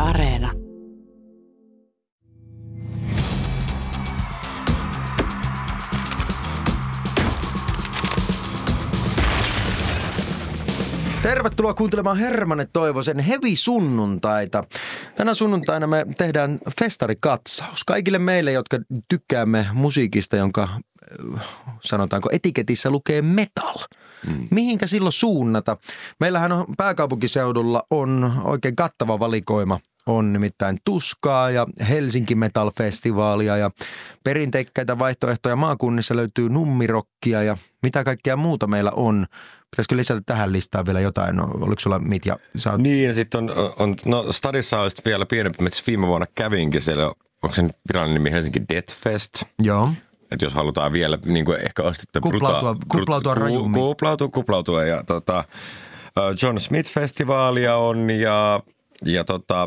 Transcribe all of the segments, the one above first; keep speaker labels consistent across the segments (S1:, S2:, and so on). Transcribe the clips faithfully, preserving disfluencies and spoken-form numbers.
S1: Areena.
S2: Tervetuloa kuuntelemaan Hermanne Toivosen Hevi sunnuntaita. Tänä sunnuntaina me tehdään festarikatsaus. Kaikille meille, jotka tykkäämme musiikista, jonka sanotaanko etiketissä lukee metal. Mm. Mihinkä silloin suunnata? Meillähän on pääkaupunkiseudulla on oikein kattava valikoima. On nimittäin Tuskaa ja Helsinki Metal Festivaalia ja perinteikkäitä vaihtoehtoja maakunnissa löytyy nummirokkia ja mitä kaikkea muuta meillä on. Pitäisikö lisätä tähän listaan vielä jotain? No, oliko sulla Mitja? Oot...
S3: Niin, ja sitten on, on, no Stadissa olisi vielä pienempi, että viime vuonna kävinkin siellä, onko se virallinen nimi Helsinki Deathfest?
S2: Joo.
S3: Että jos halutaan vielä niin kuin ehkä astetta
S2: kuplautua, bruta- kuplautua rajummin.
S3: Kuplautua, kuplautua ja tota, John Smith-festivaalia on ja, ja tota,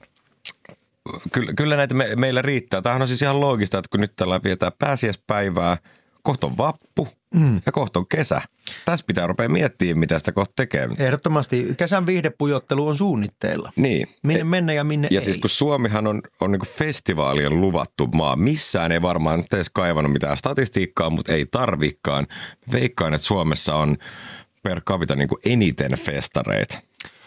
S3: kyllä, kyllä näitä me, meillä riittää. Tämähän on siis ihan loogista, että kun nyt tällä vietää pääsiäispäivää, kohta on vappu mm. ja kohta on kesä. Tässä pitää rupea miettimään, mitä sitä kohta tekee.
S2: Ehdottomasti. Kesän viihdepujottelu on suunnitteilla.
S3: Niin.
S2: Minne mennä ja minne
S3: ja
S2: ei.
S3: Ja siis kun Suomihan on, on niin kuin festivaalien luvattu maa. Missään ei varmaan nyt edes kaivannut mitään statistiikkaa, mutta ei tarvikaan. Veikkaan, että Suomessa on per capita niin kuin eniten festareita.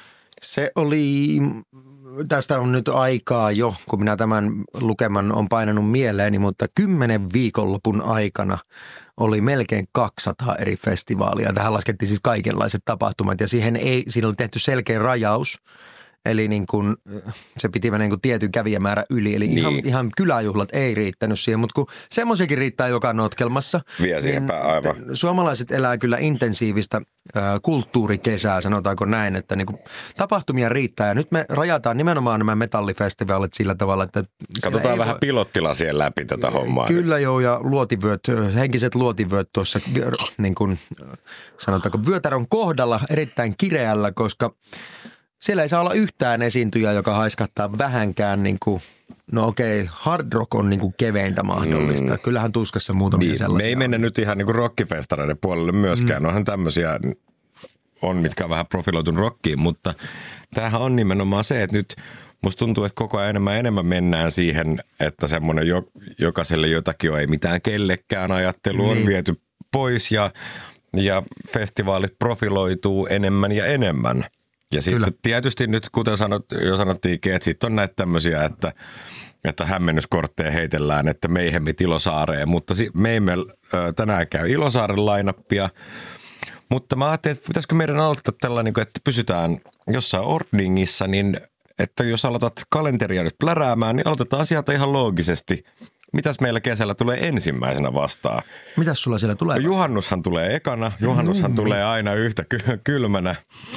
S2: Se oli... Tästä on nyt aikaa jo, kun minä tämän lukeman on painanut mieleeni, mutta kymmenen viikonlopun aikana oli melkein kaksisataa eri festivaalia. Tähän laskettiin siis kaikenlaiset tapahtumat ja siihen ei, siinä oli tehty selkeä rajaus. Eli niin kuin, se piti mennä niin kuin tietyn kävijämäärä yli. Eli niin. ihan, ihan kyläjuhlat ei riittänyt siihen, mutta kun semmoisiakin riittää joka notkelmassa.
S3: Vie siihen
S2: niin
S3: aivan.
S2: Suomalaiset elää kyllä intensiivistä äh, kulttuurikesää, sanotaanko näin, että niin kuin tapahtumia riittää. Ja nyt me rajataan nimenomaan nämä metallifestivaalit sillä tavalla, että...
S3: Katsotaan vähän voi... pilottilasien läpi tätä hommaa.
S2: Kyllä joo, ja luotivyöt, henkiset luotivyöt tuossa, niin kuin sanotaanko vyötärön kohdalla erittäin kireällä, koska... Siellä ei saa olla yhtään esiintyjää, joka haiskattaa vähänkään niin kuin, no okei, hard rock on niin kuin keveintä mahdollista. Mm. Kyllähän Tuskassa muutamia niin, sellaisia.
S3: Me ei mennä nyt ihan niin kuin rockifestareiden puolelle myöskään. Mm. Onhan tämmöisiä, on mitkä on vähän profiloitunut rockiin, mutta tämähän on nimenomaan se, että nyt musta tuntuu, että koko ajan enemmän enemmän mennään siihen, että semmoinen jo, jokaiselle jotakin on, ei mitään kellekään ajattelu on niin. viety pois ja, ja festivaalit profiloituu enemmän ja enemmän. Ja sitten Kyllä. tietysti nyt, kuten sanot, jo sanottiinkin, että sitten on näitä tämmöisiä, että, että hämmennyskortteja heitellään, että meihemmit Ilosaareen, mutta me emme tänään käy Ilosaaren lainappia. Mutta mä ajattelin, että pitäisikö meidän aloittaa tällainen, että pysytään jossain ordningissa, niin että jos aloitat kalenteria nyt pläräämään, niin aloitetaan sieltä ihan loogisesti. Mitäs meillä kesällä tulee ensimmäisenä vastaan?
S2: Mitäs sulla siellä tulee vastaan?
S3: Juhannushan tulee ekana, juhannushan Nummi. tulee aina yhtä kylmänä.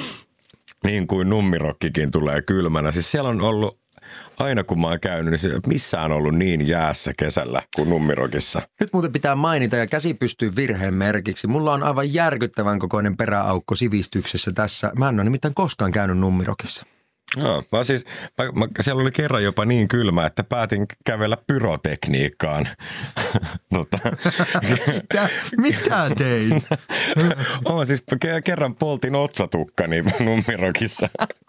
S3: Niin kuin nummirokkikin tulee kylmänä. Siis siellä on ollut, aina kun mä oon käynyt, niin missään on ollut niin jäässä kesällä kuin nummirokissa.
S2: Nyt muuten pitää mainita ja käsi pystyy virheen merkiksi. Mulla on aivan järkyttävän kokoinen peräaukko sivistyksessä tässä. Mä en ole nimittäin koskaan käynyt nummirokissa.
S3: No, mä siis, mä, mä, siellä oli kerran jopa niin kylmä, että päätin kävellä pyrotekniikkaan. tota.
S2: mitä, mitä teit?
S3: Oon siis kerran poltin otsatukkani nummirokissa.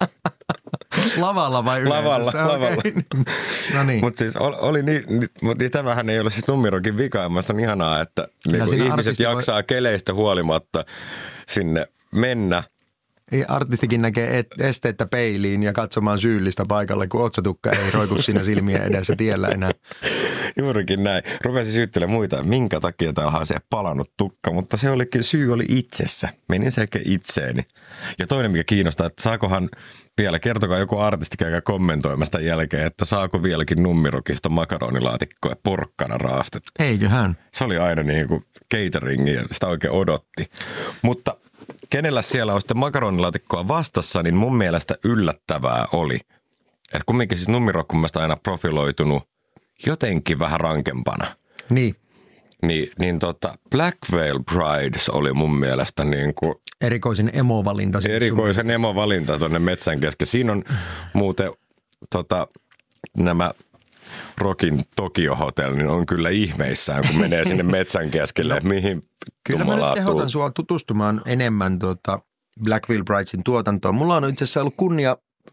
S2: Lavalla vai yleensä?
S3: Lavalla, okay. lavalla.
S2: No niin.
S3: Mutta siis oli, oli niin, mutta tämähän ei ole siis nummirokin vika. Minusta on ihanaa, että niin ihmiset jaksaa voi... keleistä huolimatta sinne mennä.
S2: Artistikin näkee esteettä peiliin ja katsomaan syyllistä paikalle, kun otsatukka ei roiku siinä silmien edessä tiellä enää.
S3: Juurikin näin. Rupesin syyttelemään muita, minkä takia täällä on se palannut tukka, mutta se olikin, syy oli itsessä. Menin sekä itseeni. Ja toinen, mikä kiinnostaa, että saakohan vielä, kertokaa joku artisti käykää kommentoimasta jälkeen, että saako vieläkin nummirokista makaronilaatikkoa ja porkkana raastetta.
S2: Eiköhän.
S3: Se oli aina niin kuin cateringi ja sitä oikein odotti. Mutta kenellä siellä on sitten makaronilaatikkoa vastassa, niin mun mielestä yllättävää oli. Että kumminkin siis nummirokki on mielestäni aina profiloitunut jotenkin vähän rankempana.
S2: Niin.
S3: Niin, niin tota, Black Veil Brides oli mun mielestä niin kuin...
S2: Erikoisen emovalinta.
S3: Erikoisen emovalinta tuonne metsän kesken. Siinä on muuten tota, nämä Rockin Tokyo Hotel, niin on kyllä ihmeissään, kun menee sinne metsän keskelle. No, mihin
S2: kyllä mä nyt kehotan sua tutustumaan enemmän tuota Black Veil Bridesin tuotantoon. Mulla on itse asiassa ollut kunnia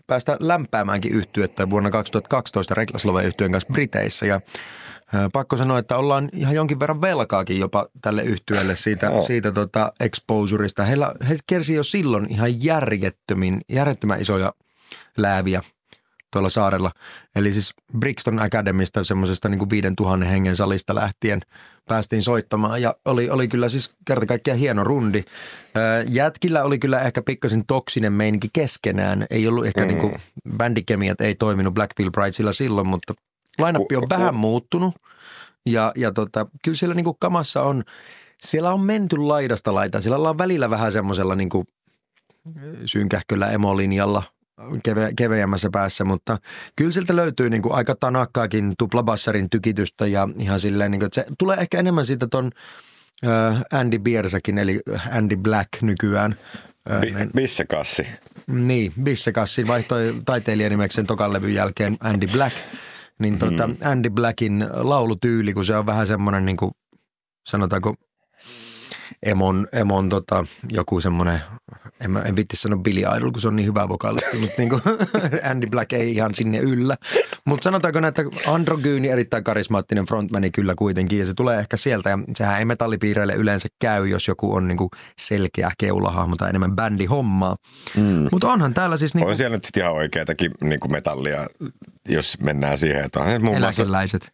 S2: päästä lämpäämäänkin yhtyettä vuonna kaksituhattakaksitoista Reckless-Love-yhtyeen kanssa Briteissä ja pakko sanoa, että ollaan ihan jonkin verran velkaakin jopa tälle yhtyeelle siitä, oh. siitä tota exposurista. Heillä, he kersi jo silloin ihan järjettömin, järjettömän isoja lääviä tuolla saarella. Eli siis Brixton Academista semmoisesta niin kuin viidentuhannen hengen salista lähtien päästiin soittamaan ja oli, oli kyllä siis kerta kaikkiaan hieno rundi. Jätkillä oli kyllä ehkä pikkasen toksinen meininki keskenään. Ei ollut ehkä mm. niin kuin bändikemiat ei toiminut Black Veil Bridesilla silloin, mutta line-up on vähän muuttunut ja, ja tota, kyllä siellä niin kuin kamassa on, siellä on menty laidasta laitaan. Siellä ollaan välillä vähän semmoisella niin kuin synkähköllä emolinjalla keve, keveämmässä päässä, mutta kyllä sieltä löytyy niin kuin aika tanakkaakin tuplabassarin tykitystä ja ihan silleen, niin kuin, että se tulee ehkä enemmän siitä ton äh, Andy Biersäkin, eli Andy Black nykyään.
S3: Bi- Bissekassi.
S2: Niin, Bissekassi vaihtoi taiteilijanimeksi sen tokan levyn jälkeen Andy Black. Niin tuota, hmm. Andy Blackin laulutyyli, kun se on vähän semmoinen niin kuin, sanotaanko emon, emon tota, joku semmoinen, en, en vitti sanoa Billy Idol, kun se on niin hyvä vokaalisti, mutta niin kuin Andy Black ei ihan sinne yllä. Mutta sanotaanko näitä androgyyni, erittäin karismaattinen frontmani kyllä kuitenkin, ja se tulee ehkä sieltä, ja sehän ei metallipiireille yleensä käy, jos joku on niin kuin selkeä keulahahmo tai enemmän bändihommaa. Mm. Mutta onhan täällä siis niin kuin...
S3: On siellä nyt sitten ihan oikeatakin niin kuin metallia, jos mennään siihen, että on muun muassa...
S2: Eläkeläiset.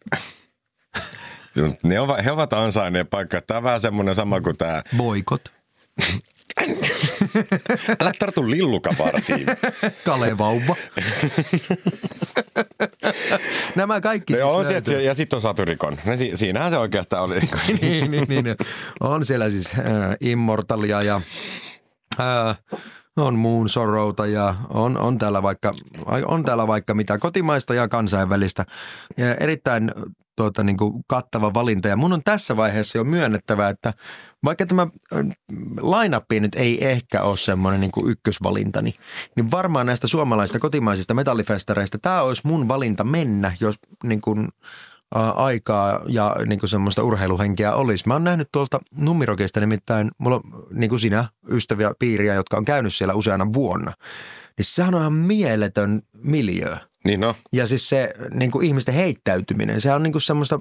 S3: Ne ovat, he ovat ansainneet paikkaa. Tämä on vähän semmoinen sama kuin tämä...
S2: Boikot.
S3: Älä tartu lillukavarsiin.
S2: Kalevauva. Nämä kaikki siis
S3: on se, ja sitten on Satyricon. Siinähän se oikeastaan oli.
S2: niin, niin, niin. On siellä siis äh, Immortalia ja... Äh, on Moon Sorrowta ja on, on, täällä vaikka, on täällä vaikka mitä kotimaista ja kansainvälistä. Ja erittäin tuota, niin kuin kattava valinta. Ja mun on tässä vaiheessa jo myönnettävä, että vaikka tämä line-up nyt ei ehkä ole semmoinen niin kuin ykkösvalintani, niin varmaan näistä suomalaisista kotimaisista metallifestareista tämä olisi mun valinta mennä, jos niin kuin aikaa ja niin kuin semmoista urheiluhenkeä olisi. Mä oon nähnyt tuolta Nummirokista nimittäin, mulla on niin kuin sinä ystäviä piiriä, jotka on käynyt siellä useana vuonna. Niin sehän on ihan mieletön miljöö.
S3: Niin no.
S2: Ja siis se niin kuin ihmisten heittäytyminen, se on niin kuin semmoista...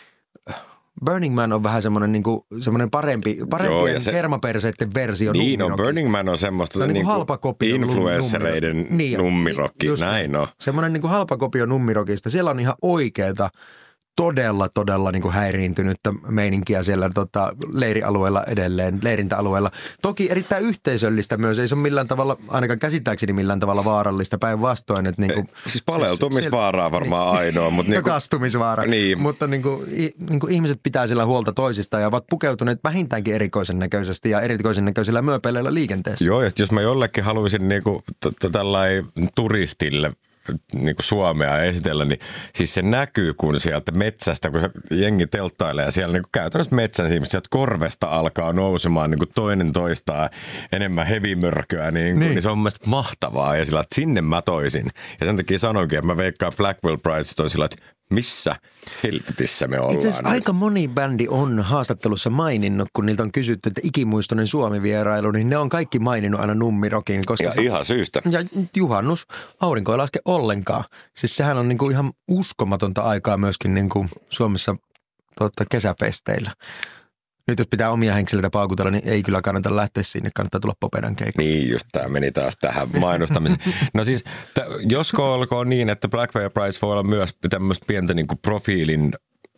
S2: Burning Man on vähän semmoinen, niin kuin, semmoinen parempi, parempien se, kermaperseiden versio
S3: niin on, Burning Man on semmoista se on niin kuin halpa kopio influenssereiden niin, nummirokki, näin on.
S2: Semmoinen niin kuin halpa kopio nummirokista, siellä on ihan oikeeta, todella, todella niin kuin häiriintynyttä meininkiä siellä tota, leirialueella edelleen, leirintäalueella. Toki erittäin yhteisöllistä myös, ei se ole millään tavalla, ainakaan käsittääkseni millään tavalla vaarallista päinvastoin. Että niin kuin,
S3: siis paleltumisvaaraa varmaan niin, ainoa. Mutta niin kuin,
S2: kastumisvaara, niin. Mutta niin kuin, niin kuin ihmiset pitää siellä huolta toisistaan ja ovat pukeutuneet vähintäänkin erikoisen näköisesti ja erikoisen näköisillä myöpeleillä liikenteessä.
S3: Joo, ja jos mä jollekin haluaisin niin kuin tällainen turistille niin kuin Suomea esitellä, niin siis se näkyy, kun sieltä metsästä, kun se jengi telttailee ja siellä niin kuin käytännössä metsän siimistä, sieltä korvesta alkaa nousemaan niin kuin toinen toistaa enemmän hevimörköä, niin, kuin, niin. niin se on mielestäni mahtavaa ja sillä, että sinne mä toisin. Ja sen takia sanoinkin, että mä veikkaan Black Veil Brides toi sillä, että missä helvetissä me ollaan.
S2: Itse asiassa aika moni bändi on haastattelussa maininnut, kun niiltä on kysytty, että ikimuistoinen Suomi-vierailu, niin ne on kaikki maininnut aina Nummirokin. Koska
S3: ja
S2: se,
S3: ihan syystä.
S2: Ja juhannus, aurinko ei laske ollenkaan. Siis sehän on niinku ihan uskomatonta aikaa myöskin niinku Suomessa totta, kesäfesteillä. Nyt jos pitää omia henkilöitä paukutella, niin ei kyllä kannata lähteä sinne, kannattaa tulla Popedan keikalle.
S3: Niin, just tämä meni taas tähän mainostamiseen. No siis, t- josko olkoon niin, että Black Veil Brides voi olla myös tämmöistä pientä niin kuin profiilin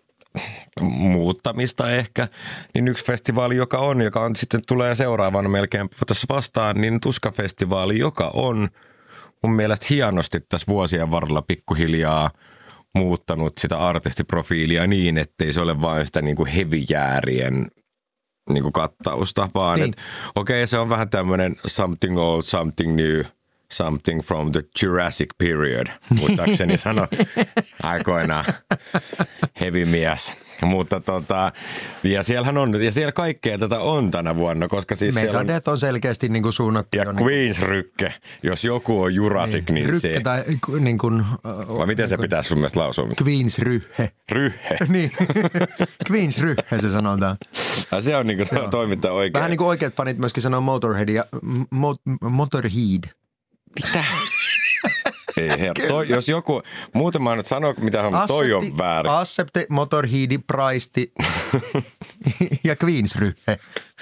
S3: muuttamista ehkä, niin yksi festivaali, joka on, joka on sitten tulee seuraavana melkein tässä vastaan, niin Tuska-festivaali, joka on mun mielestä hienosti tässä vuosien varrella pikkuhiljaa muuttanut sitä artistiprofiilia niin, ettei se ole vain sitä niin kuin heavy-jäärien niin kuin kattausta, vaan niin. Okei, okay, se on vähän tämmöinen something old, something new, something from the Jurassic period, muistaakseni sano aikoinaan heavy mies. Mutta tota, ja siellähän on, ja siellä kaikkea tätä on tänä vuonna, koska siis
S2: Megadeth on, on selkeästi niin kuin suunnattu.
S3: Ja Queens-rykke, jos joku on Jurassic, niin, niin
S2: rykke
S3: se.
S2: Tai niin kuin.
S3: Vai miten niin se pitäisi sun mielestä lausua?
S2: Queens-ryhe.
S3: Ryhe.
S2: Niin, Queens-ryhe se sanotaan.
S3: Ja se on niin kuin toiminta oikein.
S2: Vähän niin kuin oikeat fanit myöskin sanoo Motorhead ja mo, Motorhead.
S3: Mitä? Ei herra. Toi, jos joku, muuten mä nyt sanoa, mitä on, toi on väärin.
S2: Accepte, Motorhead, Praisti ja Queensryhe.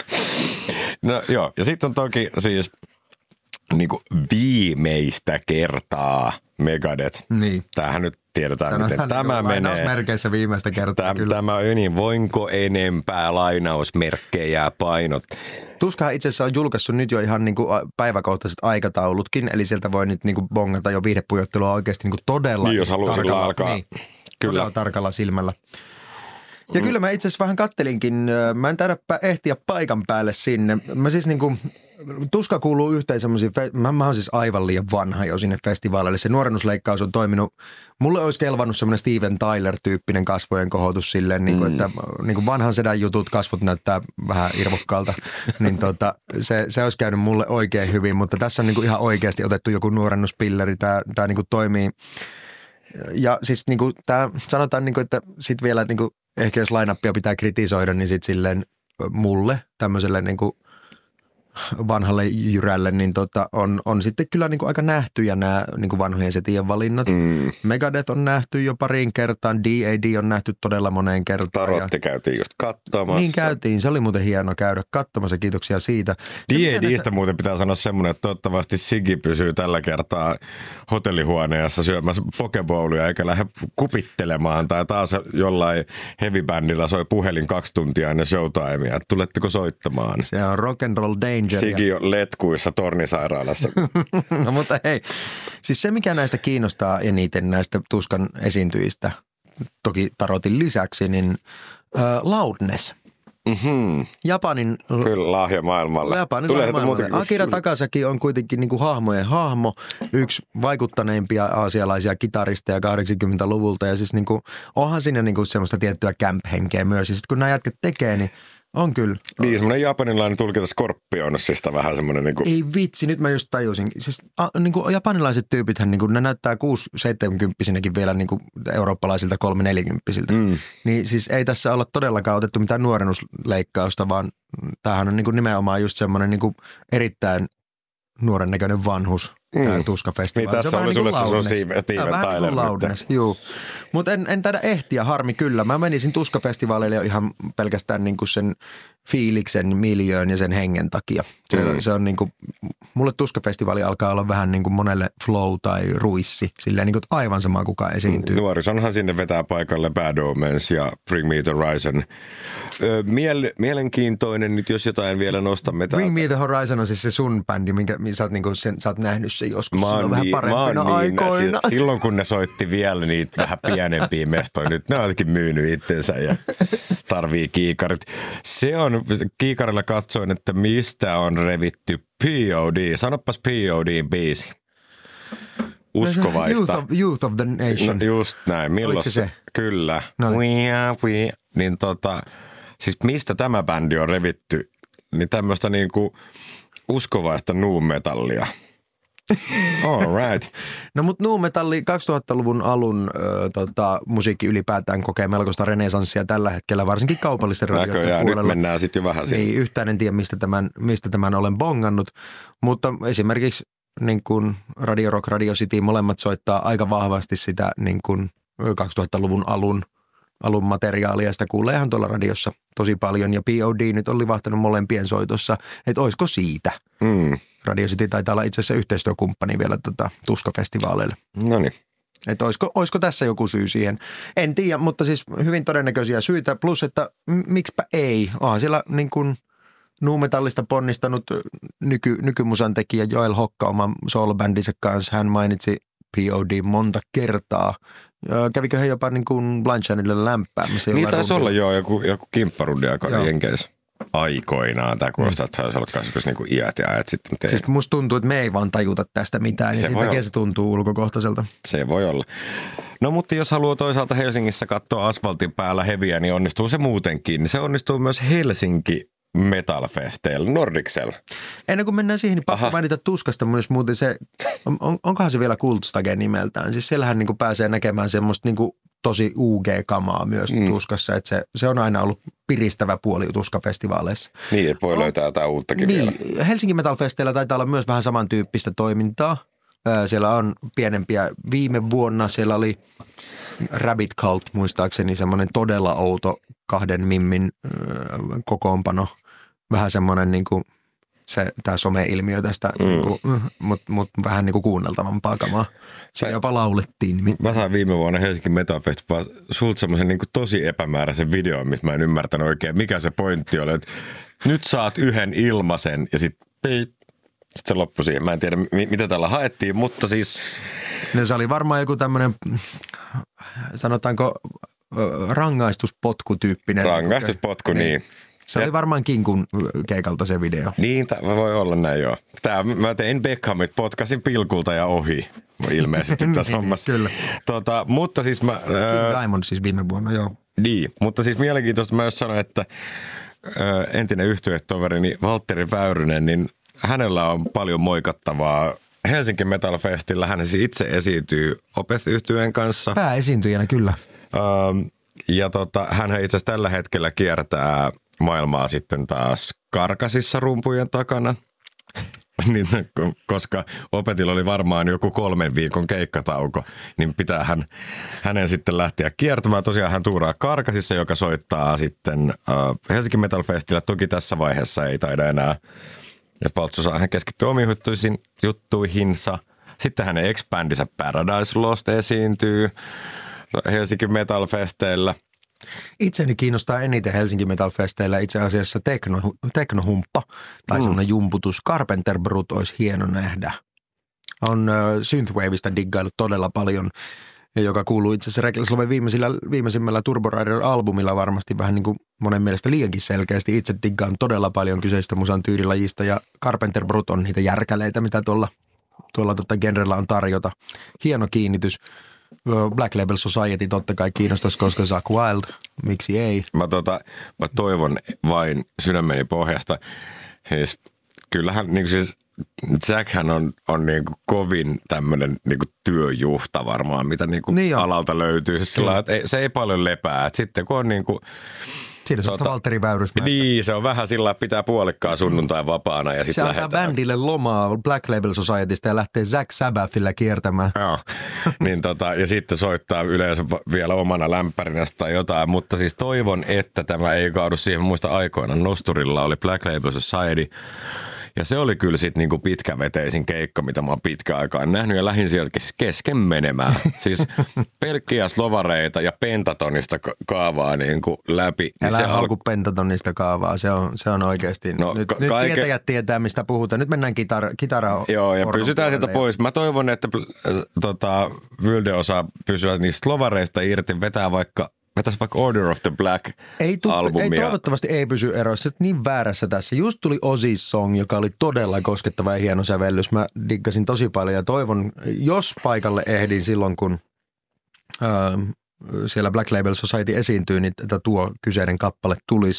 S3: No joo, ja sitten on toki siis niin kuin viimeistä kertaa Megadeth.
S2: Niin.
S3: Tämähän nyt tiedetään,
S2: Sanotaan
S3: miten tämä menee.
S2: Lainausmerkeissä viimeistä kertaa,
S3: tämä,
S2: kyllä.
S3: Tämä on niin, voinko enempää lainausmerkkejä painot.
S2: Tuskahan itse asiassa on julkaissut nyt jo ihan niin kuin päiväkohtaiset aikataulutkin, eli sieltä voi nyt niin kuin bongata jo viihdepujottelua oikeasti niin kuin todella
S3: niin, jos haluaa
S2: tarkalla,
S3: alkaa.
S2: Niin,
S3: Kyllä.
S2: todella tarkalla silmällä. Ja kyllä mä itse asiassa vähän kattelinkin, mä en taida ehtiä paikan päälle sinne. Mä siis niin kuin, Tuska kuuluu yhteen semmoisiin, mä, mä oon siis aivan liian vanha jo sinne festivaaleille. Se nuorennusleikkaus on toiminut, mulle olisi kelvannut semmoinen Steven Tyler-tyyppinen kasvojen kohotus silleen, niin kuin, mm. että niin kuin vanhan sedän jutut, kasvot näyttää vähän irvokkaalta, niin tota, se, se olisi käynyt mulle oikein hyvin, mutta tässä on niin kuin ihan oikeasti otettu joku nuorennuspilleri, tämä, tämä niin kuin toimii. Ja siis niin kuin, tämä, sanotaan, niin kuin, että sitten vielä niin kuin, ehkä jos line-upia pitää kritisoida, niin sitten silleen mulle tämmöiselle niin kuin vanhalle jyrälle, niin tota, on, on sitten kyllä niin kuin aika nähtyjä nämä niin kuin vanhojen setien valinnat. Mm. Megadeth on nähty jo pariin kertaan, D A D on nähty todella moneen kertaan.
S3: Tarotti käytiin just katsomassa.
S2: Niin käytiin, se oli muuten hieno käydä katsomassa, kiitoksia siitä.
S3: D A D:stä näistä muuten pitää sanoa semmoinen, että toivottavasti Sigi pysyy tällä kertaa hotellihuoneessa syömässä pokebowlia eikä lähde kupittelemaan tai taas jollain heavy-bändillä soi puhelin kaksi tuntia ennen showtimea. Tuletteko soittamaan?
S2: Se on rock and roll danger.
S3: Sigi on letkuissa tornisairaalassa.
S2: No mutta hei, siis se mikä näistä kiinnostaa eniten näistä Tuskan esiintyjistä, toki Tarotin lisäksi, niin uh, loudness.
S3: Mm-hmm.
S2: Japanin
S3: Kyllä lahja maailmalle.
S2: Japanin lahja maailmalle. Akira Takasaki on kuitenkin niin kuin hahmojen hahmo, yksi vaikuttaneimpia aasialaisia kitaristeja kahdeksankymmentäluvulta ja siis niin kuin, onhan siinä niin kuin semmoista tiettyä camp-henkeä myös ja sitten kun nämä jätket tekee, niin on kyllä.
S3: Niin, semmoinen japanilainen tulkita Scorpionsista vähän semmoinen niin kuin.
S2: Ei vitsi, nyt mä just tajusin. Siis a, niin kuin japanilaiset tyypithän, niin kuin, ne näyttää kuusi seitsemänkymppisinäkin vielä niin kuin eurooppalaisilta kolme neljäkymppisiltä. Mm. Niin siis ei tässä olla todellakaan otettu mitään nuorennusleikkausta, vaan tämähän on niin kuin nimenomaan just semmoinen niin kuin erittäin nuoren näköinen vanhus. Tämä mm. Tuska-festivaali.
S3: Niin tässä oli sulle se sun Steven Tyler.
S2: Vähän niin kuin loudness, juu. Mutta en, en taida ehtiä, harmi kyllä. Mä menisin Tuska-festivaaleille jo ihan pelkästään niin kuin sen fiiliksen, miljöön ja sen hengen takia. Se, mm. se on niin kuin, mulle Tuska-festivaali alkaa olla vähän niin kuin monelle flow tai ruissi. Silleen niin kuin aivan sama kuka esiintyy.
S3: Nuorisonhan sinne vetää paikalle Bad Omens ja Bring Me The Horizon. Öö, miele, mielenkiintoinen nyt, jos jotain vielä nostamme.
S2: Bring Me The Horizon on siis se sun bändi, minkä sä oot, niin kuin sen, sä oot nähnyt sen joskus silloin vähän parempina niin, aikoina.
S3: Silloin kun ne soitti vielä niitä vähän pienempiä mestoja, nyt ne on jotenkin myynyt itsensä ja tarvii kiikarit. Se on, kiikarilla katsoin, että mistä on revitty P O D. Sanopas P O D:n biisi. Uskovaista.
S2: Youth of, Youth of the Nation.
S3: No, just näin. Milloin se? se? Kyllä. No niin. We are, we. Niin tota, siis mistä tämä bändi on revitty? Niin tämmöistä niinku uskovaista nu-metallia. All right.
S2: No mutta nu-metalli kaksituhattaluvun alun ö, tota, musiikki ylipäätään kokee melkoista renesanssia tällä hetkellä, varsinkin kaupallisten radioiden puolella.
S3: Nyt mennään sitten jo vähän siihen.
S2: Niin, yhtään en tiedä, mistä tämän, mistä tämän olen bongannut, mutta esimerkiksi niin kuin Radio Rock, Radio City, molemmat soittaa aika vahvasti sitä niin kuin kaksituhattaluvun alun, alun materiaalia. Sitä kuulee ihan tuolla radiossa tosi paljon ja P O D nyt on livahtanut molempien soitossa, että olisiko siitä. Mm. Radio City taitaa olla itse asiassa yhteistyökumppani vielä tota, Tuska-festivaaleille.
S3: No niin.
S2: Että olisiko, olisiko tässä joku syy siihen? En tiedä, mutta siis hyvin todennäköisiä syitä. Plus, että m- miksipä ei. Onhan siellä niin kuin nu-metallista ponnistanut nyky, nykymusan tekijä Joel Hokka oman soul-bändinsä kanssa. Hän mainitsi P O D monta kertaa. Kävikö he jopa niin kuin Blind Channelille lämpäämässä?
S3: Niin taisi olla joo, joku, joku kimpparundi aikoina jenkeissä. Aikoinaan. Tämä kuulostaa, että se olisi ollut kanssa niin kuin iät ja ajat sitten. Mutta
S2: siis musta tuntuu, että me ei vaan tajuta tästä mitään, niin sen takia se tuntuu ulkokohtaiselta.
S3: Se voi olla. No mutta jos haluaa toisaalta Helsingissä katsoa asfaltin päällä heviä, niin onnistuu se muutenkin. Se onnistuu myös Helsinki Metalfesteillä, Nordicsella. Ennen
S2: kuin mennään siihen, niin pakko mainita Tuskasta myös muuten se, on, on, onkohan se vielä Kultstage nimeltään? Siis siellähän niin kuin pääsee näkemään semmoista niin kuin tosi U G-kamaa myös mm. Tuskassa, että se, se on aina ollut piristävä puoli Tuska-festivaaleissa.
S3: Niin, että voi löytää jotain uuttakin
S2: niin,
S3: vielä.
S2: Helsingin Metalfesteillä taitaa olla myös vähän samantyyppistä toimintaa. Siellä on pienempiä. Viime vuonna siellä oli Rabbit Cult, muistaakseni semmoinen todella outo kahden mimmin kokoonpano. Vähän semmoinen niin kuin se, tämä some-ilmiö tästä, mm. niin mutta mut vähän niin kuin kuunneltavampaa kamaa. Siinä jopa laulettiin. Nimittäin.
S3: Mä sain viime vuonna Helsingin Metal Festival sulta semmoisen niin kuin tosi epämääräisen videon, missä mä en ymmärtänyt oikein, mikä se pointti oli. Että nyt saat yhden ilmaisen ja sitten sit se loppui siihen. Mä en tiedä, mitä tällä haettiin, mutta siis...
S2: No se oli varmaan joku tämmöinen, sanotaanko rangaistuspotku-tyyppinen.
S3: Rangaistuspotku, niin. niin.
S2: Se ja, oli varmaan Kinkun keikalta se video.
S3: Niin, tämä voi olla näin joo. Tää, mä tein Beckhamit, potkasin pilkulta ja ohi ilmeisesti tässä
S2: niin,
S3: hommassa.
S2: Kyllä.
S3: Tota, mutta siis mä...
S2: King ää, Diamond siis viime vuonna, joo.
S3: Niin, mutta siis mielenkiintoista mä jos sanoin, että ää, entinen yhtyetoveri Valtteri Väyrynen, niin hänellä on paljon moikattavaa. Helsingin Metal Festillä hän siis itse esiintyy Opeth-yhtyeen kanssa.
S2: Pääesiintyjänä, kyllä.
S3: Ähm, ja tota, hän itse asiassa tällä hetkellä kiertää maailmaa sitten taas Karkasissa rumpujen takana. Niin, koska Opetilla oli varmaan joku kolmen viikon keikkatauko, niin pitää hän, hänen sitten lähteä kiertämään. Tosiaan hän tuuraa Karkasissa, joka soittaa sitten äh, Helsingin Metal Festillä. Toki tässä vaiheessa ei taida enää. Ja Paltsu saa hän keskittyä omiin juttuihinsa. Sitten hänen ex-bändinsä Paradise Lost esiintyy Helsingin Metal Festeillä.
S2: Itseäni kiinnostaa eniten Helsingin Metal Festeillä itse asiassa tekno, teknohumppa tai mm. semmoinen jumputus. Carpenter Brut olisi hieno nähdä. On äh, Synthwaveista diggailut todella paljon, joka kuuluu itse asiassa Reckless Loven viimeisimmällä Turbo Rider-albumilla varmasti vähän niin kuin monen mielestä liiankin selkeästi. Itse diggaan todella paljon kyseistä musan tyylilajista ja Carpenter Brut on niitä järkäleitä, mitä tuolla, tuolla tota genrellä on tarjota. Hieno kiinnitys. Black Label Society totta kai kiinnostaisi, koska Zakk Wylde, miksi ei?
S3: Mä, tota, mä toivon vain sydämeni pohjasta. Siis kyllähän niin siis Zackhän on, on niin kuin kovin tämmöinen niin kuin työjuhta varmaan, mitä niin kuin niin alalta löytyy. Siis sillä, että ei, se ei paljon lepää. Et sitten kun on niin kuin...
S2: Siinä on tota, Valtteri Väyrysmäistä.
S3: Niin, se on vähän sillä, että pitää puolikkaa sunnuntai vapaana ja sitten lähdetään.
S2: Se antaa bändille lomaa Black Label Societysta ja lähtee Zack Sabbathilla kiertämään.
S3: Joo, niin tota, ja sitten soittaa yleensä vielä omana lämpärinä tai jotain, mutta siis toivon, että tämä ei kaadu siihen. Muista aikoina Nosturilla oli Black Label Society. Ja se oli kyllä sitten niinku pitkäveteisin keikka, mitä mä oon pitkään aikaan nähnyt ja lähdin sieltäkin kesken menemään. Siis pelkkiä slovareita ja pentatonista kaavaa niinku läpi.
S2: Älä
S3: se
S2: halku al... pentatonista kaavaa, se on, se on oikeasti. No, nyt ka- nyt kaike... tietäjät tietää, mistä puhutaan. Nyt mennään kitar- kitaraa.
S3: Joo, ja pysytään sieltä pois. Mä toivon, että äh, tota, Vilde osaa pysyä niistä slovareista irti, vetää vaikka... Vetäisi vaikka Order of the Black-albumia.
S2: Ei, toivottavasti ei pysy eroissa. Niin väärässä tässä. Just tuli Ozzy's Song, joka oli todella koskettava ja hieno sävellys. Mä diggasin tosi paljon ja toivon, jos paikalle ehdin silloin, kun ää, siellä Black Label Society esiintyy, niin että tuo kyseinen kappale tulisi.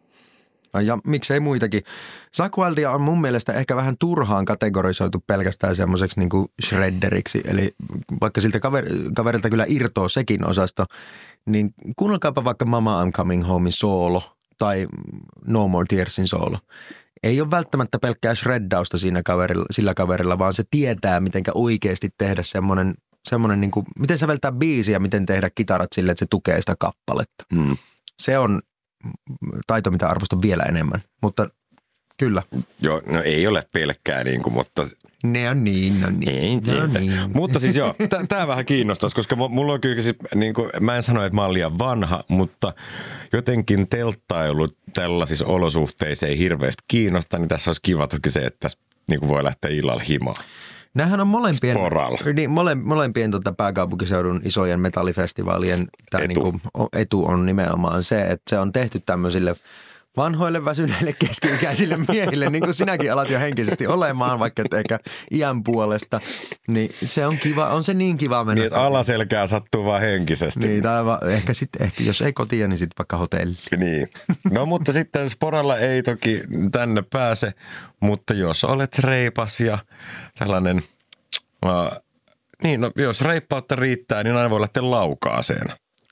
S2: Ja miksei muitakin. Zakk Wylde on mun mielestä ehkä vähän turhaan kategorisoitu pelkästään semmoiseksi niin kuin shredderiksi. Eli vaikka siltä kaver, kaverilta kyllä irtoaa sekin osasto, niin kuunnelkaapa vaikka Mama I'm Coming Homein soolo tai No More Tearsin soolo. Ei ole välttämättä pelkkää shreddausta siinä kaverilla, sillä kaverilla, vaan se tietää, mitenkä oikeasti tehdä semmoinen, semmoinen niin kuin, miten säveltää biisiä, miten tehdä kitarat sille, että se tukee sitä kappaletta. Mm. Se on taito, mitä arvostan vielä enemmän, mutta kyllä.
S3: Joo, no ei ole pelkkää niin kuin, mutta...
S2: Ne on niin, no niin.
S3: Ei, no niin. Mutta siis joo, tämä vähän kiinnostaisi, koska mulla on kyllä siis, niin kuin, mä en sano, että mä oon liian vanha, mutta jotenkin telttailu tällaisissa olosuhteissa ei hirveästi kiinnosta, niin tässä olisi kiva toki se, että tässä niin kuin voi lähteä illalla himaan.
S2: Nämähän on molempien, niin, mole, molempien tota pääkaupunkiseudun isojen metallifestivaalien etu. Niin kuin, etu on nimenomaan se, että se on tehty tämmöisille vanhoille väsyneille keski-ikäisille miehille, niin kuin sinäkin alat jo henkisesti olemaan, vaikka et ehkä iän puolesta, niin se on kiva, on se niin kiva mennä.
S3: Niin, että alaselkää sattuu vaan henkisesti.
S2: Niin, tai va, ehkä sitten, ehkä, jos ei kotia, niin sitten vaikka hotelli.
S3: Niin. No mutta sitten Sporalla ei toki tänne pääse, mutta jos olet reipas ja tällainen, uh, niin no jos reippautta riittää, niin aina voi lähteä Laukaaseen.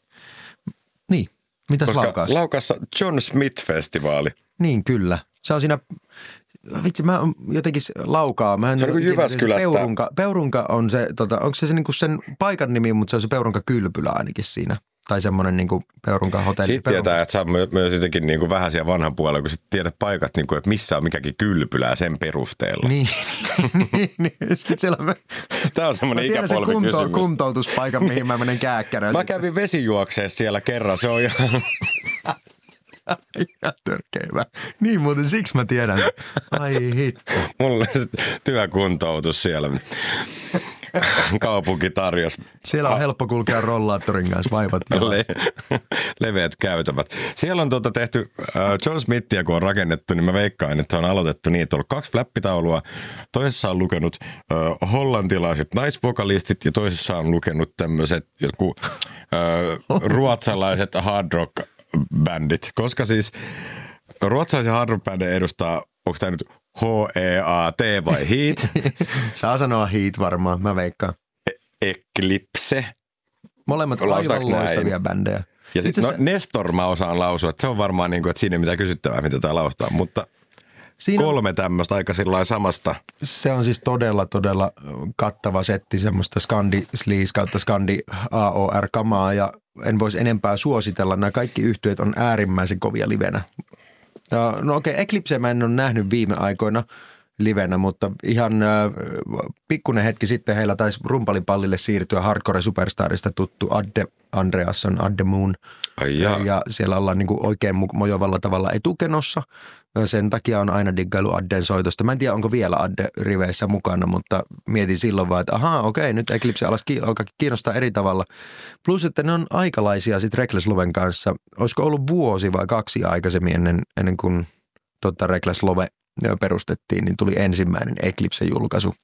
S2: Niin. Mitäs
S3: Koska
S2: Laukaassa?
S3: Laukaassa John Smith-festivaali.
S2: Niin, kyllä. Se on siinä vitsi, mä jotenkin laukaa. Mä en
S3: se on niin kuin Jyväskylästä.
S2: Peurunka, Peurunka on se, tota, onko se, se niinku sen paikan nimi, mutta se on se Peurunka kylpylä ainakin siinä. Tai semmoinen niin kuin Peurunka hotelli.
S3: Sitten tietää, että sä oot myös jotenkin niin kuin vähän siellä vanhan puolella, kun sitten tiedät paikat, niin kuin, että missä on mikäkin kylpylää sen perusteella.
S2: Niin, niin, niin. Sitten siellä on...
S3: Tämä on semmoinen ikäpolvi
S2: kunto,
S3: kysymys.
S2: kuntoutuspaikan, mihin mä menen kääkkärään.
S3: Mä kävin vesijuokseessa siellä kerran, se on ihan...
S2: Ihan törkeivä. Niin muuten, siksi mä tiedän. Ai hitto.
S3: Mulla on työkuntoutus siellä. Kaupunki tarjosi.
S2: Siellä on helppo kulkea rollaattorin kanssa, vaivat.
S3: Le- leveät käytävät. Siellä on tuota tehty, äh, John Smithia kun on rakennettu, niin mä veikkaan, että se on aloitettu niin, että on ollut kaksi flappitaulua. Toisessa on lukenut äh, hollantilaiset naisvokalistit ja toisessa on lukenut tämmöiset joku äh, ruotsalaiset hard rock bändit. Koska siis ruotsalaisen hard rock bändin edustaa, onko tämä nyt H E A T vai Heat?
S2: Saa sanoa Heat varmaan, mä veikkaan.
S3: E- Eclipse.
S2: Molemmat aivan loistavia bändejä.
S3: Ja sitten no, Nestor mä osaan lausua, että se on varmaan niin kuin, että siinä ei mitään kysyttävää, mitä tää laustaa, mutta siinä kolme tämmöistä aika sillä samasta.
S2: Se on siis todella, todella kattava setti semmoista Scandi Sleaze kautta Scandi A O R-kamaa ja en voisi enempää suositella. Nämä kaikki yhtyeet on äärimmäisen kovia livenä. Ja, no okei, okay, Eclipse mä en ole nähnyt viime aikoina livenä, mutta ihan äh, pikkuinen hetki sitten heillä taisi rumpalipallille siirtyä Hardcore Superstarista tuttu Adde Andreasson, Adde Moon.
S3: Ai ja.
S2: ja siellä ollaan niin kuin oikein mojovalla tavalla etukenossa. Sen takia on aina diggailu Adden soitosta. Mä en tiedä, onko vielä Adde-riveissä mukana, mutta mietin silloin vaan, että ahaa, okei, nyt Eclipse alas alkaa kiinnostaa eri tavalla. Plus, että ne on aikalaisia sitten Reckless Loven kanssa. Olisiko ollut vuosi vai kaksi aikaisemmin ennen, ennen kuin tota, Reckless Love perustettiin, niin tuli ensimmäinen Eclipse-julkaisu.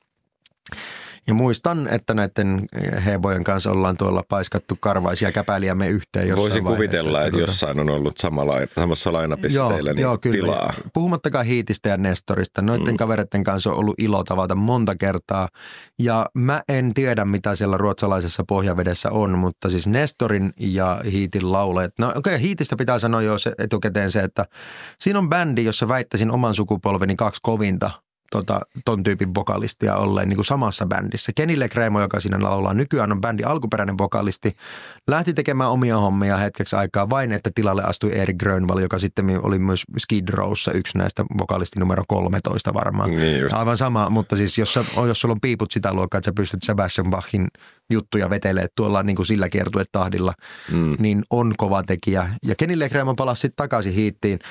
S2: Ja muistan, että näiden hebojen kanssa ollaan tuolla paiskattu karvaisia käpäliämme yhteen jossain
S3: Voisin
S2: vaiheessa.
S3: kuvitella, että jossain on ollut samalla, samassa lainapissa teillä niin joo, tilaa.
S2: Puhumattakaan Heatistä ja Nestorista. Noiden mm. kavereiden kanssa on ollut ilo tavata monta kertaa. Ja mä en tiedä, mitä siellä ruotsalaisessa pohjavedessä on, mutta siis Nestorin ja Heatin laulajat. No okei, okay, Heatistä pitää sanoa jo se etukäteen se, että siinä on bändi, jossa väittäisin oman sukupolveni kaksi kovinta Tota, ton tyypin vokalistia olleen niin kuin samassa bändissä. Kenny Legremo, joka siinä laulaa nykyään, on bändin alkuperäinen vokalisti. Lähti tekemään omia hommia hetkeksi aikaa vain, että tilalle astui Erik Grönvall, joka sitten oli myös Skid Rowssa yksi näistä vokalisti numero kolmetoista varmaan.
S3: Niin
S2: aivan sama, mutta siis jos, sä, jos sulla on piiput sitä luokkaa, että sä pystyt Sebastian Bachin juttuja vetelee tuolla niin kuin sillä kiertuetahdilla, mm. niin on kova tekijä. Ja Kenny Legremo palasi sitten takaisin Heatiin.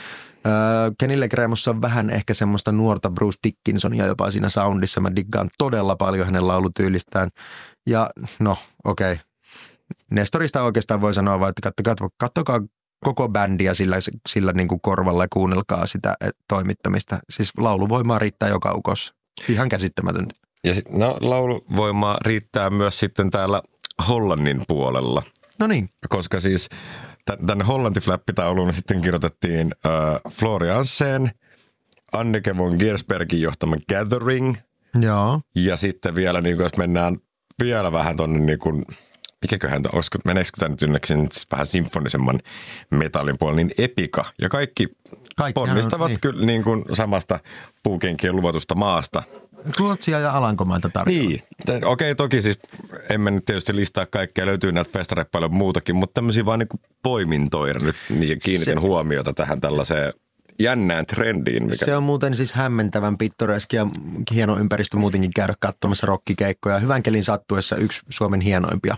S2: Kenny Legremossa on vähän ehkä semmoista nuorta Bruce Dickinsonia jopa siinä soundissa. Mä diggaan todella paljon hänen laulutyylistään. Ja no okei, okay. Nestorista oikeastaan voi sanoa vaan, että katsokaa, katsokaa koko bändiä sillä, sillä niin kuin korvalla ja kuunnelkaa sitä toimittamista. Siis lauluvoimaa riittää joka ukossa. Ihan käsittämätöntä.
S3: Ja sit, no lauluvoimaa riittää myös sitten täällä Hollannin puolella.
S2: No niin.
S3: Koska siis tänne Hollanti-flappitauluun sitten kirjoitettiin äh, Floriansen, Anneke von Giersbergin johtama Gathering.
S2: Joo.
S3: Ja sitten vielä, niin kuin, jos mennään vielä vähän tuonne, niin kuin, mikäköhän, olisiko, meneekö tämä nyt ynnäkin vähän symfonisemman metallin puolella, niin Epica. Ja kaikki Kaikkihan ponnistavat niin. kyllä niin kuin samasta puukenkien luvatusta maasta.
S2: Ruotsia ja Alankomaita tarjolla.
S3: Niin. Okei, okay, toki siis emme nyt tietysti listaa kaikkea, löytyy näitä festareita paljon muutakin, mutta tämmöisiä vaan niin kuin poimintoja nyt niin kiinnitin se huomiota tähän tällaiseen jännään trendiin. Mikä...
S2: Se on muuten siis hämmentävän pittoreski ja hieno ympäristö muutenkin käydä katsomassa rockikeikkoja. Hyvän kelin sattuessa yksi Suomen hienoimpia.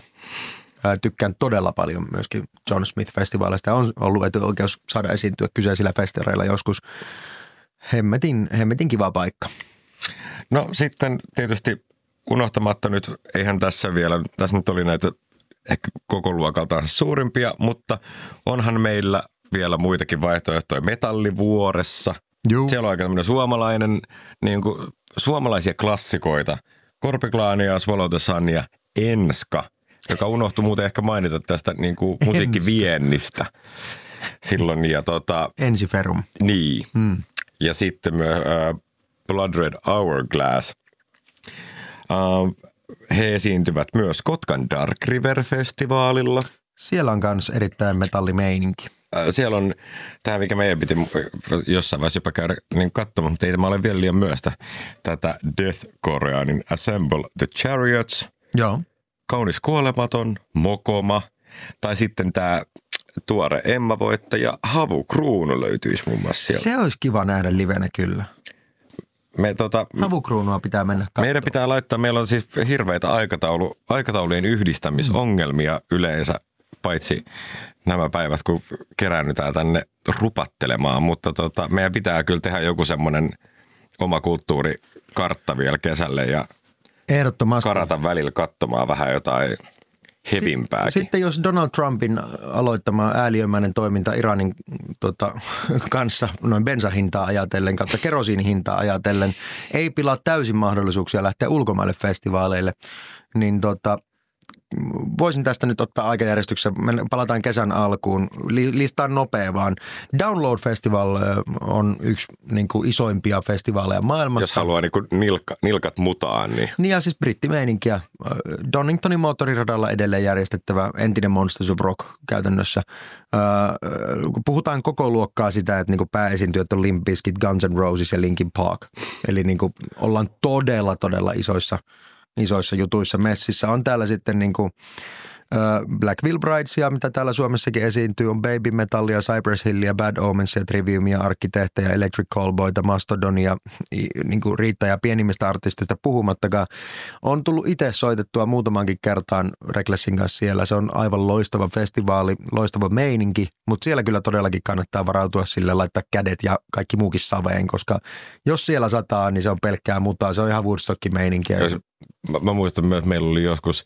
S2: Tykkään todella paljon myöskin John Smith-festivaaleista. On ollut etuoikeus saada esiintyä kyseisillä festareilla joskus. Hemmetin, hemmetin kiva paikka.
S3: No sitten tietysti unohtamatta nyt, eihän tässä vielä, tässä nyt oli näitä ehkä koko luokaltaan suurimpia, mutta onhan meillä vielä muitakin vaihtoehtoja Metallivuoressa. Juu. Siellä on aika tämmöinen suomalainen, niin kuin, suomalaisia klassikoita. Korpiklaania, Swallow the Sun ja Enska, joka unohtui muuten ehkä mainita tästä niin kuin musiikkiviennistä silloin. Ja tota,
S2: Ensiferum.
S3: Niin. Hmm. Ja sitten myös äh, Blood Red Hourglass. Uh, he esiintyvät myös Kotkan Dark River-festivaalilla.
S2: Siellä on myös erittäin metallimeininki.
S3: Siellä on tämä, mikä meidän piti jossain vaiheessa jopa käydä niin katsomaan, mutta ei tämä ole vielä liian myöstä. Tätä Deathcorea, niin Assemble the Chariots,
S2: Joo.
S3: Kaunis kuolematon, Mokoma, tai sitten tämä tuore Emma-voittaja Havu Kruunu löytyisi muun muassa sieltä.
S2: Se olisi kiva nähdä livenä kyllä.
S3: Me, tota,
S2: Havukruunua pitää mennä katsomaan.
S3: Meidän pitää laittaa, meillä on siis hirveitä aikataulu, aikataulujen yhdistämisongelmia mm. yleensä, paitsi nämä päivät, kun keräännytään tänne rupattelemaan, mutta tota, meidän pitää kyllä tehdä joku semmoinen oma kulttuurikartta vielä kesälle ja
S2: ehdottomasti
S3: karata välillä katsomaan vähän jotain hevimpääkin.
S2: Sitten jos Donald Trumpin aloittama ääliömäinen toiminta Iranin tota, kanssa noin bensahintaa ajatellen, kautta kerosiinihintaa ajatellen, ei pilaa täysin mahdollisuuksia lähteä ulkomaille festivaaleille, niin tota, voisin tästä nyt ottaa aikajärjestyksessä. Me palataan kesän alkuun. Listaan nopea vaan. Download Festival on yksi niin kuin isoimpia festivaaleja maailmassa.
S3: Jos haluaa niin kuin nilkka, nilkat mutaan, niin.
S2: Niin ja siis brittimeininkiä. Doningtonin moottoriradalla edelleen järjestettävä entinen Monsters of Rock käytännössä. Kun puhutaan koko luokkaa sitä, että niin kuin pääesiintyjät on Limp Bizkit, Guns N' Roses ja Linkin Park. Eli niin kuin ollaan todella, todella isoissa isoissa jutuissa messissä. On täällä sitten niin kuin Black Veil Bridesia, mitä täällä Suomessakin esiintyy, on Baby Metallia, Cypress Hillia, Bad Omensia, Triviumia, Arkkitehtejä, Electric Callboyta, Mastodonia, niin kuin Riitta ja pienimmistä artisteista puhumattakaan. On tullut itse soitettua muutamankin kertaan Recklessin kanssa siellä. Se on aivan loistava festivaali, loistava meininki, mutta siellä kyllä todellakin kannattaa varautua sille, laittaa kädet ja kaikki muukin saveen, koska jos siellä sataa, niin se on pelkkää mutaa. Se on ihan Woodstockin meininkiä.
S3: Mä, mä muistan myös, että meillä oli joskus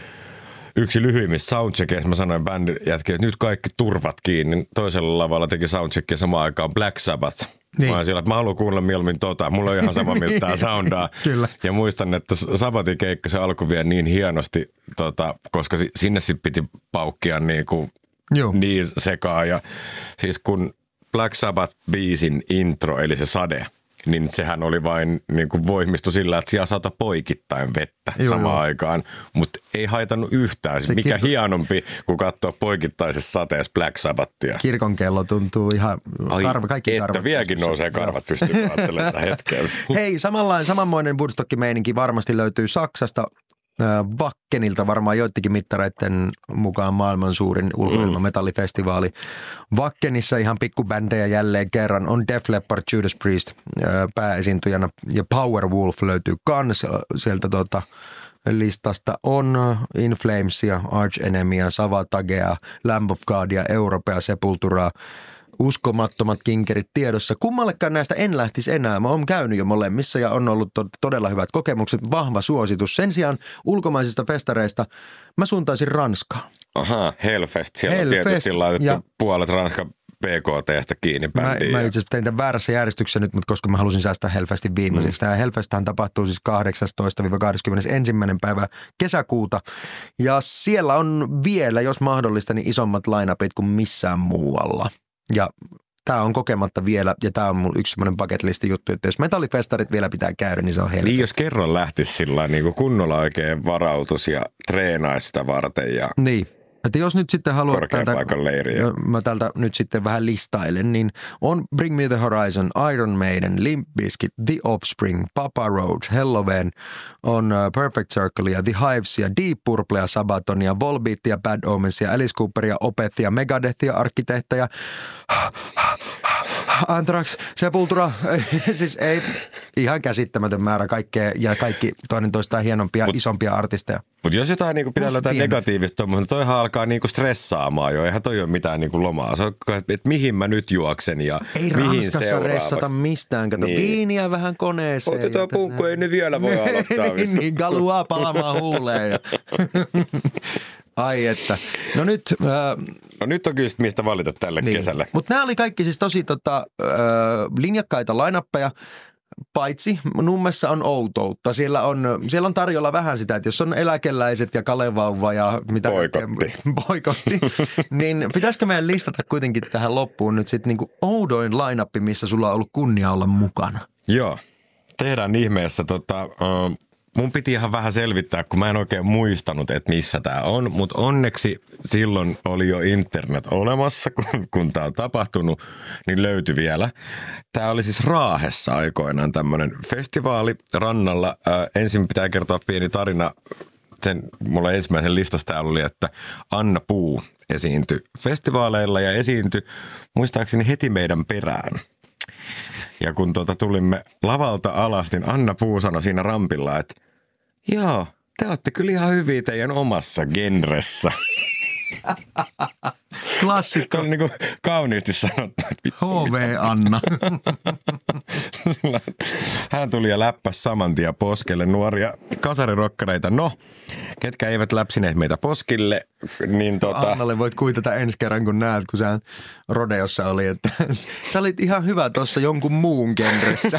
S3: yksi lyhyimmistä soundcheckeista, mä sanoin bändin jätkille, että nyt kaikki turvat kiinni. Toisella lavalla teki soundcheckia samaan aikaan Black Sabbath. Niin. Mä olin siellä, että mä haluan kuunnella mieluummin tota. Mulla on ihan sama, miltä tää soundaa.
S2: Kyllä.
S3: Ja muistan, että Sabbathin keikka se alkoi vielä niin hienosti, tota, koska sinne sitten piti paukkia niin, kuin, niin sekaan. Ja siis kun Black Sabbath-biisin intro, eli se sade, niin sehän oli vain niin kuin voimistu sillä, että siellä saata poikittain vettä joo, samaan joo. aikaan, mutta ei haitannut yhtään. Se Mikä kirkon... hienompi kuin katsoa poikittaisessa sateessa Black Sabbathia.
S2: Kirkon kello tuntuu ihan, karva, kaikki
S3: että
S2: karvat. Että
S3: vieläkin nousee karvat pystyy ajattelemaan tätä hetkeä.
S2: Hei, samanlainen, samanmoinen Woodstock-meininki varmasti löytyy Saksasta. Vakkenilta varmaan joidenkin mittareiden mukaan maailman suurin ulkoilmametallifestivaali. Vakkenissa ihan pikkubändejä jälleen kerran on Def Leppard, Judas Priest pääesiintyjänä ja Powerwolf löytyy kans sieltä tota listasta. On In Flamesia, Arch Enemyä, Savatagea, Lamb of Godia, Europea, Sepulturaa. Uskomattomat kinkerit tiedossa. Kummallekaan näistä en lähtisi enää. Mä oon käynyt jo molemmissa ja on ollut to- todella hyvät kokemukset. Vahva suositus. Sen sijaan ulkomaisista festareista mä suuntaisin Ranskaan.
S3: Aha, Hellfest. Siellä
S2: Hellfest,
S3: on tietysti laitettu
S2: ja
S3: puolet Ranskan P K T:stä kiinni bändiin.
S2: Mä, mä itse asiassa tein tämän väärässä järjestyksessä nyt, mutta koska mä halusin säästää Hellfestin viimeiseksi. Mm. Tämä Hellfesthän tapahtuu siis kahdeksastoista kahdeskymmenesensimmäinen päivä kesäkuuta. Ja siellä on vielä, jos mahdollista, niin isommat line-upit kuin missään muualla. Ja tämä on kokematta vielä, ja tämä on mun yksi semmoinen bucket listin juttu, että jos metallifestarit vielä pitää käydä, niin se on helppo.
S3: Niin, jos kerran lähtisi sillä niin kuin kunnolla oikein varautus ja treenaisi sitä varten. Ja
S2: niin. Että jos nyt sitten haluat
S3: täältä,
S2: mä täältä nyt sitten vähän listailen, niin on Bring Me The Horizon, Iron Maiden, Limp Bizkit, The Offspring, Papa Roach, Helloween, on Perfect Circle ja The Hivesia, Deep Purplea, Sabatonia, Volbeatia, Bad Omensia, Alice Cooperia, Opethia, Megadethia, Arkkitehtejä, Anthrax, Sepultura, siis ei, ihan käsittämätön määrä kaikkea ja kaikki toinen toistaan hienompia, mut, isompia artisteja.
S3: Mutta jos jotain niinku pitää olla jotain negatiivista, mutta toihan alkaa niinku stressaamaan jo, eihän toi ole mitään niinku lomaa. Se on, että mihin mä nyt juoksen ja
S2: ei
S3: mihin
S2: Ranskassa
S3: seuraavaksi.
S2: Ressata mistään, kato niin. Viiniä vähän koneeseen.
S3: Otetaan punkku, ei nyt vielä voi aloittaa.
S2: niin, niin, galua palamaan huuleen. Ja ai että. No nyt Äh,
S3: no nyt on kyllä mistä valita tälle niin. kesälle.
S2: Mutta nämä oli kaikki siis tosi tota, äh, linjakkaita line-uppeja. Paitsi Nummessa on outoutta. Siellä on, siellä on tarjolla vähän sitä, että jos on eläkeläiset ja Kalevauva ja mitä
S3: boikotti,
S2: boikotti niin pitäisikö meidän listata kuitenkin tähän loppuun nyt sitten niinku oudoin line-up, missä sulla on ollut kunnia olla mukana?
S3: Joo. Tehdään ihmeessä. Tota, uh, mun piti ihan vähän selvittää, kun mä en oikein muistanut, että missä tää on. Mutta onneksi silloin oli jo internet olemassa, kun, kun tää on tapahtunut, niin löytyi vielä. Tää oli siis Raahessa aikoinaan tämmönen festivaali rannalla. Ää, ensin pitää kertoa pieni tarina. Sen, mulla ensimmäisen listassa täällä oli, että Anna Puu esiintyi festivaaleilla ja esiintyi muistaakseni heti meidän perään. Ja kun tuota tulimme lavalta alas, niin Anna Puu sanoi siinä rampilla, että joo, te olette kyllä ihan hyviä teidän omassa genressä.
S2: Klassikko.
S3: Se oli niin kuin kauniisti sanottu.
S2: H V Anna.
S3: Hän tuli ja läppäsi saman tien poskelle nuoria kasarirokkareita. No, ketkä eivät läpsineet meitä poskille, niin tota...
S2: Annalle voit kuitata ensi kerran, kun näet, kun sä rodeossa oli, että sä olit ihan hyvä tuossa jonkun muun genressä.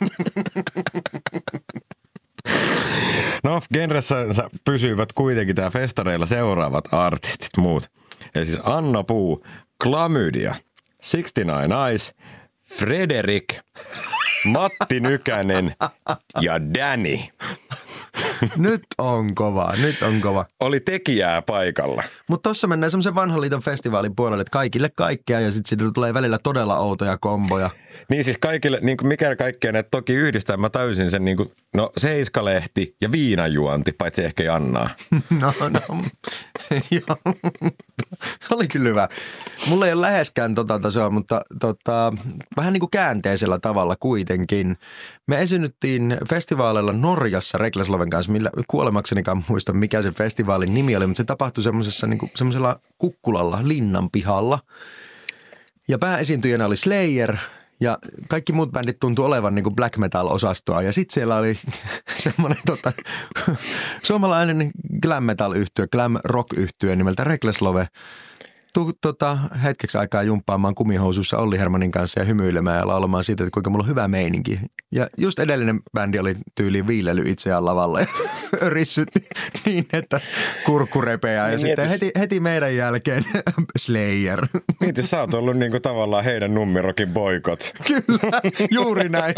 S3: No, genressä pysyvät kuitenkin tää festareilla seuraavat artistit muut. Eli siis Anna Puu, Klamydia, sixty-nine Eyes, Frederik, Matti Nykänen ja Danny.
S2: Nyt on kova, nyt on kova.
S3: Oli tekijää paikalla.
S2: Mutta tossa mennään semmoisen vanhan liiton festivaalin puolelle, että kaikille kaikkea ja sitten siitä tulee välillä todella outoja komboja.
S3: Niin siis kaikille, niin kuin mikä kaikkea näitä toki yhdistää, mä täysin sen niin kuin, no Seiskalehti ja viinajuonti, paitsi ehkä Jannaa.
S2: No, no, joo. Oli kyllä hyvä. Mulla ei ole läheskään tota tasoa, mutta tota, vähän niin kuin käänteisellä tavalla kuitenkin. Me esiinnyttiin festivaaleilla Norjassa Reklasloven kanssa, millä kuolemaksenikaan muista mikä se festivaalin nimi oli, mutta se tapahtui semmoisessa niin kuin semmoisella kukkulalla, linnan pihalla. Ja pääesiintyjänä oli Slayer ja kaikki muut bändit tuntui olevan niin kuin black metal-osastoa. Ja sitten siellä oli semmoinen tota, suomalainen glam metal-yhtye, glam rock-yhtye nimeltä Reklaslove. Tuu tota, hetkeksi aikaa jumppaamaan kumihousussa Olli Hermanin kanssa ja hymyilemään ja laulamaan siitä, että kuinka mulla on hyvä meininki. Ja just edellinen bändi oli tyyliin viilely itseään lavalla ja örissytti niin, että kurkku repeää. Ja niin sitten heti, heti meidän jälkeen Slayer.
S3: Mietis, sä oot ollut niinku tavallaan heidän nummirokin boikot.
S2: Kyllä, juuri näin.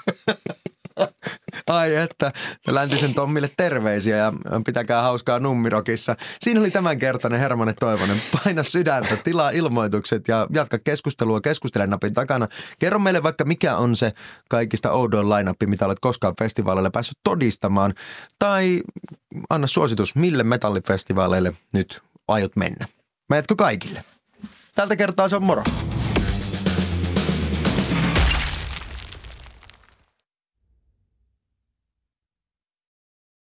S2: Ai että, Läntisen Tommille terveisiä ja pitäkää hauskaa nummirokissa. Siinä oli tämänkertainen Hermanne Toivonen. Paina sydäntä, tilaa ilmoitukset ja jatka keskustelua keskustelen napin takana. Kerro meille vaikka mikä on se kaikista oudoin line-up, mitä olet koskaan festivaalille päässyt todistamaan. Tai anna suositus, mille metallifestivaaleille nyt aiot mennä. Menetkö kaikille? Tältä kertaa se on moro.